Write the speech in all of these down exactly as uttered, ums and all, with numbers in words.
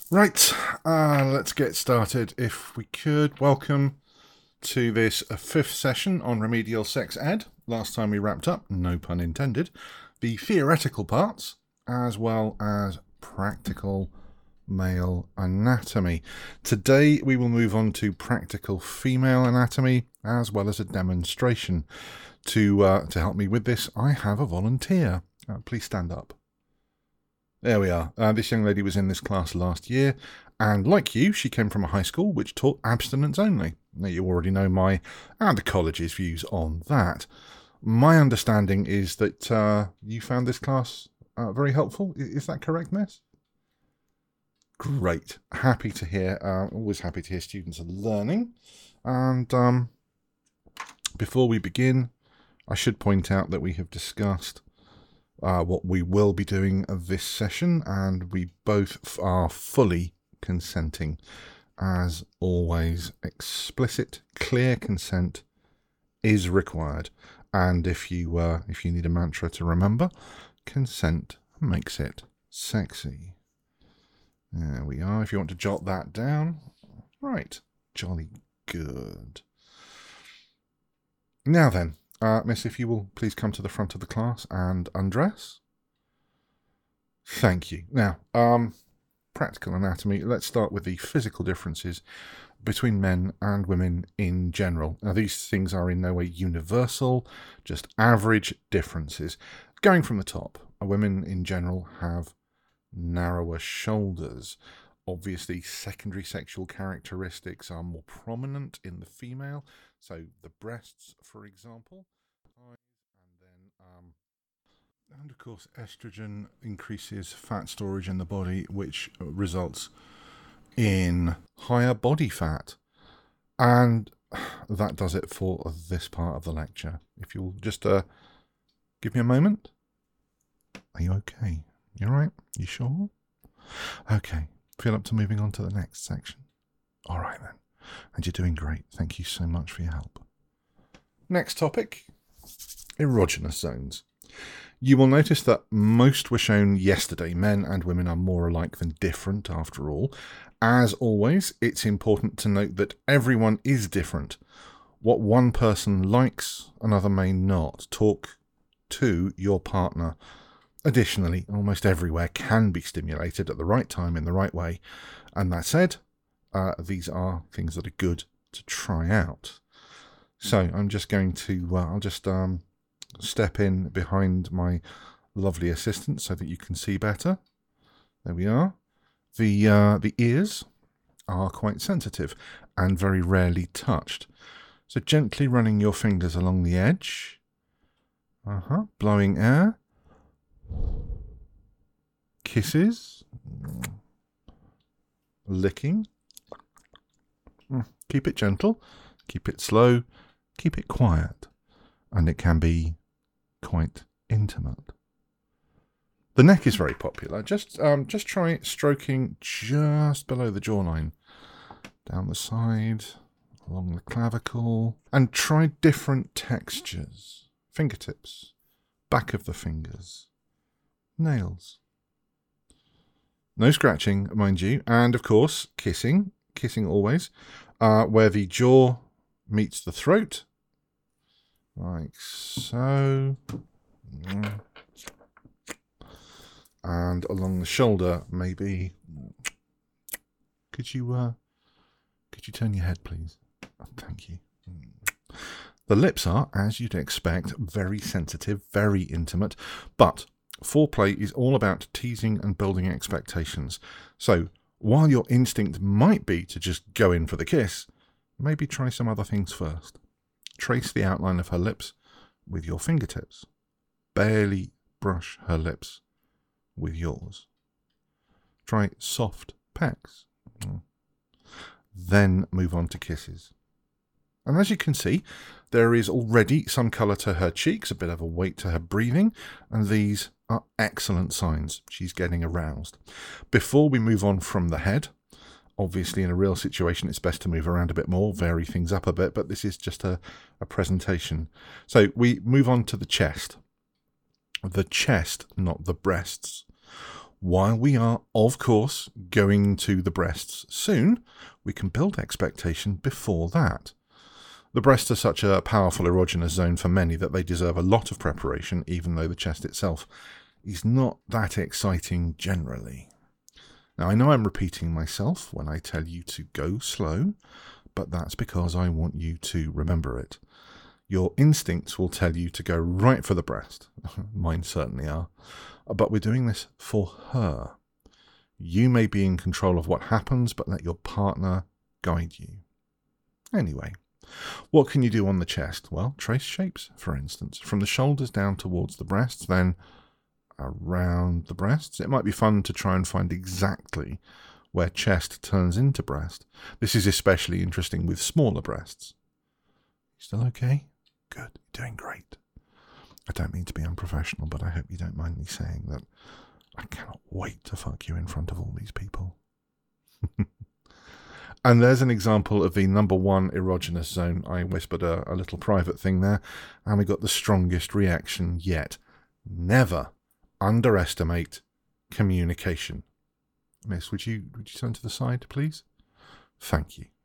Right, uh, let's get started if we could. Welcome to this uh, fifth session on remedial sex ed. Last time we wrapped up, no pun intended, the theoretical parts as well as practical male anatomy. Today we will move on to practical female anatomy as well as a demonstration. To, uh, to help me with this, I have a volunteer. Uh, please stand up. There we are. Uh, this young lady was in this class last year, and like you, she came from a high school which taught abstinence only. Now, you already know my and the college's views on that. My understanding is that uh, you found this class uh, very helpful. Is that correct, miss? Great. Happy to hear. Uh, always happy to hear students are learning. And um, before we begin, I should point out that we have discussed Uh, what we will be doing of this session, and we both are fully consenting. As always, explicit, clear consent is required. And if you uh, if you need a mantra to remember, consent makes it sexy. There we are. If you want to jot that down, right, jolly good. Now then. Uh, miss, if you will please come to the front of the class and undress. Thank you. Now, um, practical anatomy. Let's start with the physical differences between men and women in general. Now, these things are in no way universal, just average differences. Going from the top, women in general have narrower shoulders. Obviously, secondary sexual characteristics are more prominent in the female. So the breasts, for example, and then, um, and of course, estrogen increases fat storage in the body, which results in higher body fat. And that does it for this part of the lecture. If you'll just uh, give me a moment. Are you okay? You all right? You sure? Okay. Feel up to moving on to the next section. All right then. And you're doing great. Thank you so much for your help. Next topic, erogenous zones. You will notice that most were shown yesterday. Men and women are more alike than different, after all. As always, it's important to note that everyone is different. What one person likes, another may not. Talk to your partner. Additionally, almost everywhere can be stimulated at the right time in the right way. And that said, uh, these are things that are good to try out. So I'm just going to, uh, I'll just um, step in behind my lovely assistant so that you can see better. There we are. The, uh, the ears are quite sensitive and very rarely touched. So gently running your fingers along the edge. Uh-huh. Blowing air. Kisses. Licking. Keep it gentle. Keep it slow. Keep it quiet. And it can be quite intimate. The neck is very popular. Just um, just try stroking just below the jawline. Down the side, along the clavicle. And try different textures. Fingertips. Back of the fingers. Nails. No scratching, mind you. And, of course, kissing. Kissing always. Uh, where the jaw meets the throat. Like so. And along the shoulder, maybe. Could you, uh, could you turn your head, please? Oh, thank you. The lips are, as you'd expect, very sensitive, very intimate, but foreplay is all about teasing and building expectations. So, while your instinct might be to just go in for the kiss, maybe try some other things first. Trace the outline of her lips with your fingertips. Barely brush her lips with yours. Try soft pecks. Then move on to kisses. And as you can see, there is already some colour to her cheeks, a bit of a weight to her breathing, and these are excellent signs. She's getting aroused. Before we move on from the head, obviously in a real situation it's best to move around a bit more, vary things up a bit, but this is just a, a presentation. So we move on to the chest. The chest, not the breasts. While we are, of course, going to the breasts soon, we can build expectation before that. The breasts are such a powerful erogenous zone for many that they deserve a lot of preparation, even though the chest itself is not that exciting generally. Now, I know I'm repeating myself when I tell you to go slow, but that's because I want you to remember it. Your instincts will tell you to go right for the breast. Mine certainly are. But we're doing this for her. You may be in control of what happens, but let your partner guide you. Anyway, what can you do on the chest? Well, trace shapes, for instance, from the shoulders down towards the breasts, then around the breasts. It might be fun to try and find exactly where chest turns into breast. This is especially interesting with smaller breasts. Still okay? Good. You're doing great. I don't mean to be unprofessional, but I hope you don't mind me saying that I cannot wait to fuck you in front of all these people. And there's an example of the number one erogenous zone. I whispered a, a little private thing there, and we got the strongest reaction yet. Never underestimate communication. Miss, would you would you turn to the side, please? Thank you.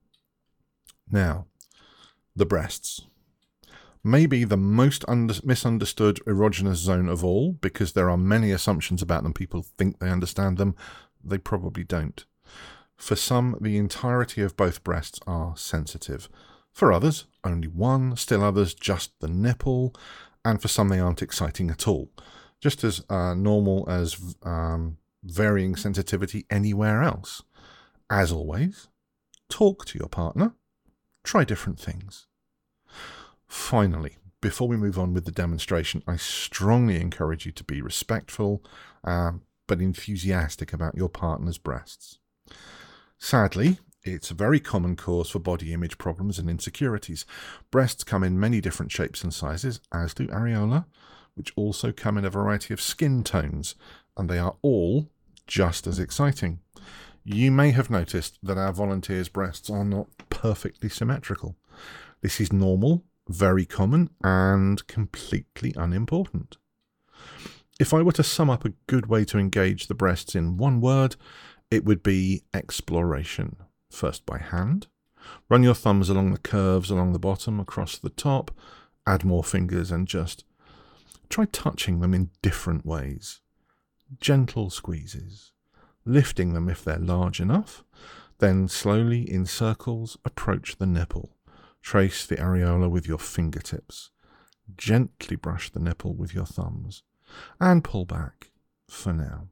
Now, the breasts. Maybe the most under, misunderstood erogenous zone of all, because there are many assumptions about them. People think they understand them. They probably don't. For some, the entirety of both breasts are sensitive. For others, only one. Still others, just the nipple. And for some, they aren't exciting at all. Just as uh, normal as um, varying sensitivity anywhere else. As always, talk to your partner. Try different things. Finally, before we move on with the demonstration, I strongly encourage you to be respectful, uh, but enthusiastic about your partner's breasts. Sadly, it's a very common cause for body image problems and insecurities. Breasts come in many different shapes and sizes, as do areola, which also come in a variety of skin tones, and they are all just as exciting. You may have noticed that our volunteers' breasts are not perfectly symmetrical. This is normal, very common, and completely unimportant. If I were to sum up a good way to engage the breasts in one word, it would be exploration. First by hand. Run your thumbs along the curves along the bottom, across the top. Add more fingers and just try touching them in different ways. Gentle squeezes. Lifting them if they're large enough. Then slowly, in circles, approach the nipple. Trace the areola with your fingertips. Gently brush the nipple with your thumbs. And pull back for now.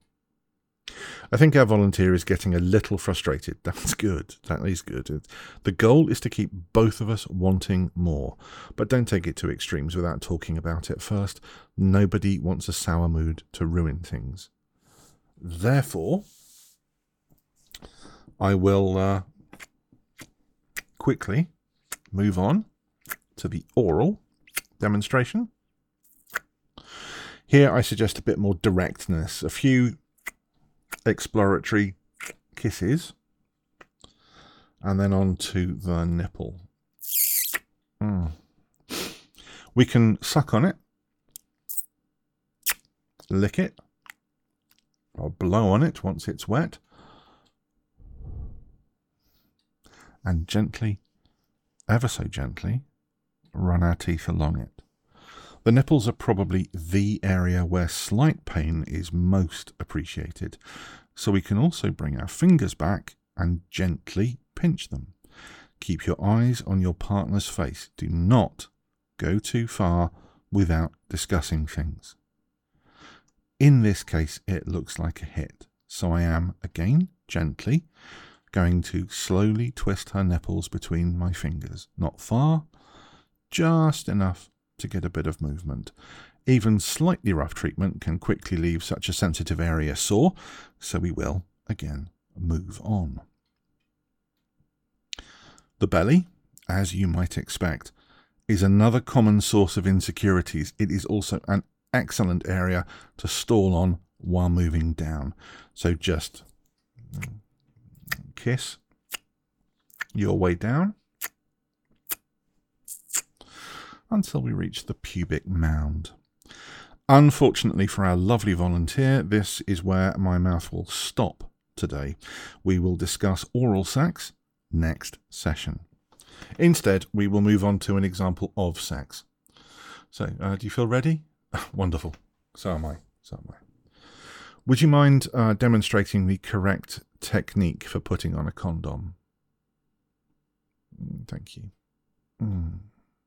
I think our volunteer is getting a little frustrated. That's good. That is good. The goal is to keep both of us wanting more. But don't take it to extremes without talking about it first. Nobody wants a sour mood to ruin things. Therefore, I will uh, quickly move on to the oral demonstration. Here I suggest a bit more directness, a few exploratory kisses, and then on to the nipple. Mm. We can suck on it, lick it, or blow on it once it's wet, and gently, ever so gently, run our teeth along it. The nipples are probably the area where slight pain is most appreciated, so we can also bring our fingers back and gently pinch them. Keep your eyes on your partner's face. Do not go too far without discussing things. In this case, it looks like a hit, so I am, again, gently, going to slowly twist her nipples between my fingers. Not far, just enough to get a bit of movement. Even slightly rough treatment can quickly leave such a sensitive area sore, so we will, again, move on. The belly, as you might expect, is another common source of insecurities. It is also an excellent area to stall on while moving down. So just kiss your way down until we reach the pubic mound. Unfortunately for our lovely volunteer, this is where my mouth will stop today. We will discuss oral sex next session. Instead, we will move on to an example of sex. So, uh, do you feel ready? Wonderful. So am I. So am I. Would you mind uh, demonstrating the correct technique for putting on a condom? Thank you. Mm.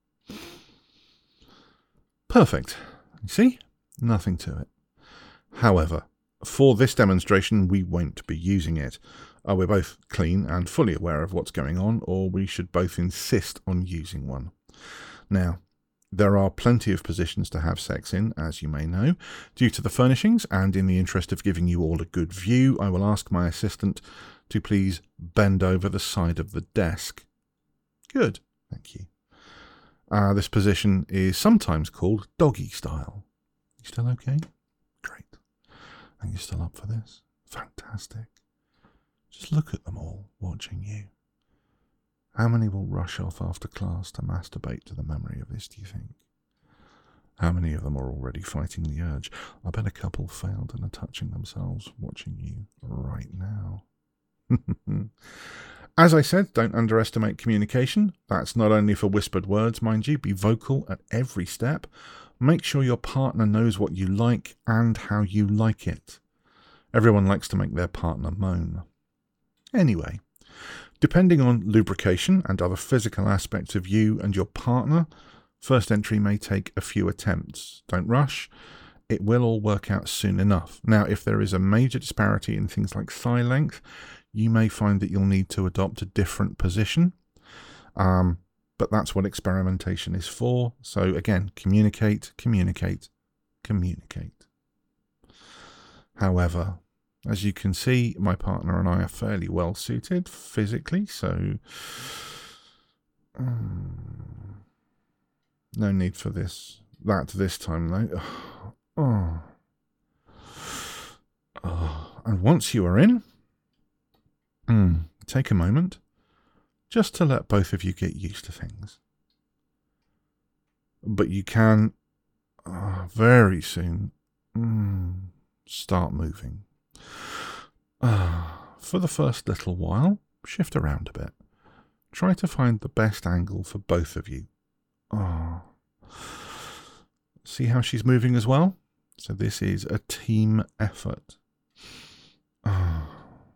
Perfect. You see? Nothing to it. However, for this demonstration, we won't be using it. Uh, we're both clean and fully aware of what's going on, or we should both insist on using one. Now, there are plenty of positions to have sex in, as you may know. Due to the furnishings, and in the interest of giving you all a good view, I will ask my assistant to please bend over the side of the desk. Good, thank you. Uh, this position is sometimes called doggy style. You still okay? Great. And you're still up for this? Fantastic. Just look at them all, watching you. How many will rush off after class to masturbate to the memory of this, do you think? How many of them are already fighting the urge? I bet a couple failed and are touching themselves, watching you right now. As I said, don't underestimate communication. That's not only for whispered words, mind you. Be vocal at every step. Make sure your partner knows what you like and how you like it. Everyone likes to make their partner moan. Anyway, depending on lubrication and other physical aspects of you and your partner, first entry may take a few attempts. Don't rush. It will all work out soon enough. Now, if there is a major disparity in things like thigh length, you may find that you'll need to adopt a different position. Um, but that's what experimentation is for. So again, communicate, communicate, communicate. However, as you can see, my partner and I are fairly well suited physically, so um, no need for this. That this time though. Oh. Oh. And once you are in, mm, take a moment just to let both of you get used to things. But you can uh, very soon mm, start moving. Uh, for the first little while, shift around a bit. Try to find the best angle for both of you. Oh. See how she's moving as well? So this is a team effort. Oh.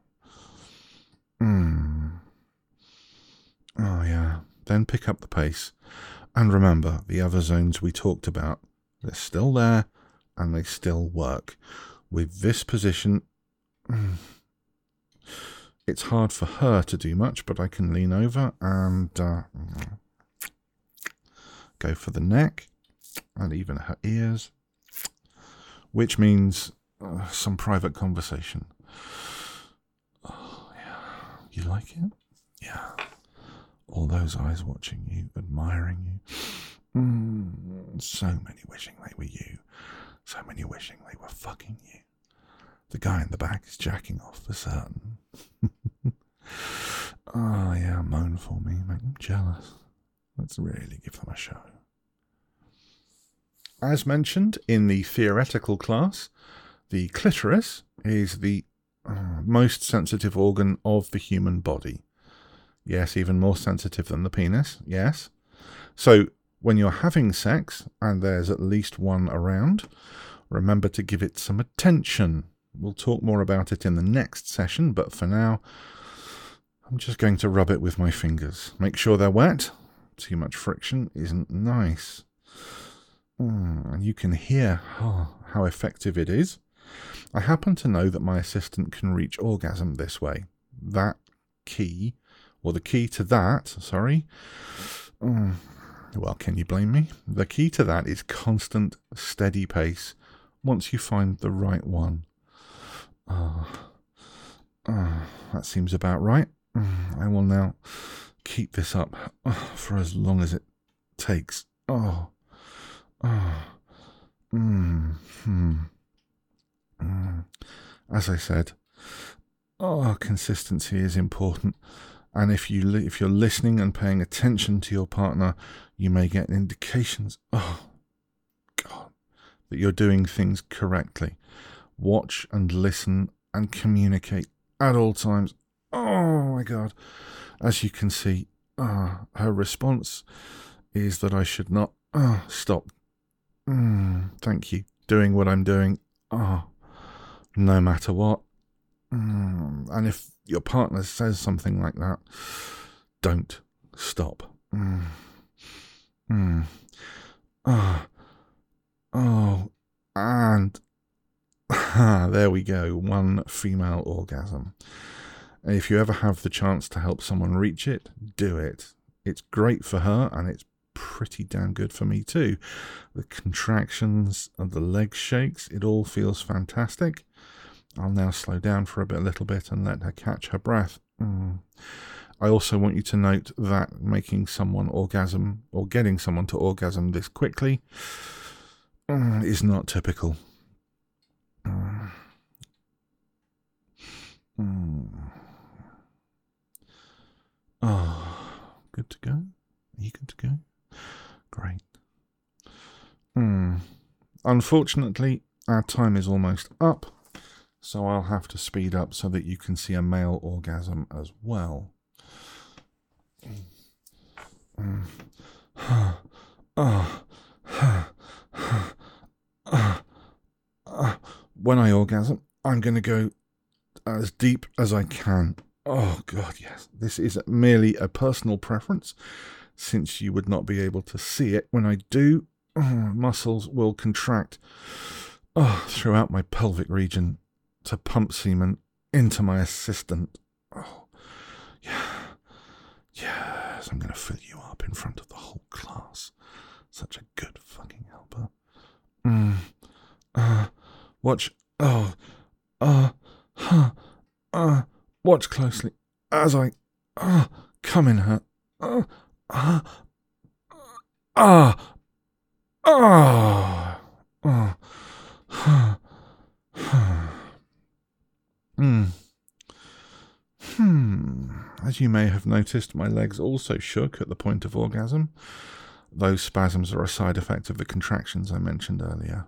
Mm. Oh yeah. Then pick up the pace. And remember, the other zones we talked about, they're still there and they still work. With this position, it's hard for her to do much, but I can lean over and uh, go for the neck and even her ears, which means uh, some private conversation. Oh, yeah. You like it? Yeah. All those eyes watching you, admiring you. Mm, so many wishing they were you. So many wishing they were fucking you. The guy in the back is jacking off for certain. Oh, yeah, moan for me, make them jealous. Let's really give them a show. As mentioned in the theoretical class, the clitoris is the uh, most sensitive organ of the human body. Yes, even more sensitive than the penis, yes. So, when you're having sex, and there's at least one around, remember to give it some attention. We'll talk more about it in the next session, but for now, I'm just going to rub it with my fingers. Make sure they're wet. Too much friction isn't nice. Mm, and you can hear oh, how effective it is. I happen to know that my assistant can reach orgasm this way. That key, or the key to that, sorry. Mm, well, can you blame me? The key to that is constant, steady pace once you find the right one. Oh, oh, that seems about right. I will now keep this up oh, for as long as it takes. Oh, oh, mm, hmm. Mm. As I said, oh, consistency is important. And if you li- if you're listening and paying attention to your partner, you may get indications. Oh, God, that you're doing things correctly. Watch and listen and communicate at all times. Oh my God. As you can see, uh, her response is that I should not uh, stop. Mm, thank you. Doing what I'm doing. Oh, no matter what. Mm, and if your partner says something like that, don't stop. Mm. Mm. Oh, oh, and there we go. One female orgasm. If you ever have the chance to help someone reach it, do it. It's great for her, and it's pretty damn good for me too. The contractions and the leg shakes, it all feels fantastic. I'll now slow down for a bit, a little bit and let her catch her breath. Mm. I also want you to note that making someone orgasm or getting someone to orgasm this quickly mm, is not typical. Mm. Mm. Oh, good to go? Are you good to go? Great. Mm. Unfortunately, our time is almost up, so I'll have to speed up so that you can see a male orgasm as well. Mm. Mm. Oh. When I orgasm, I'm going to go as deep as I can. Oh, God, yes. This is merely a personal preference, since you would not be able to see it. When I do, oh, muscles will contract oh, throughout my pelvic region to pump semen into my assistant. Oh, yeah. Yes, I'm going to fill you up in front of the whole class. Such a good fucking helper. Mm. Uh, watch. Oh. Uh. Huh. Uh. Watch closely as I uh, come in her. Uh. Uh. Ah. Ah. Ah. Ah. Hmm. Hmm. As you may have noticed, my legs also shook at the point of orgasm. Those spasms are a side effect of the contractions I mentioned earlier.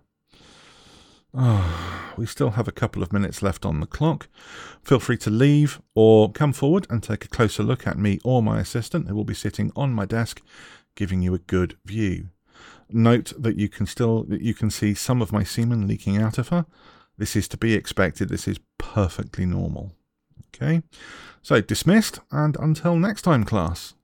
Oh, we still have a couple of minutes left on the clock. Feel free to leave or come forward and take a closer look at me or my assistant, who will be sitting on my desk, giving you a good view. Note that you can still that you can see some of my semen leaking out of her. This is to be expected. This is perfectly normal. Okay, so dismissed, and until next time, class.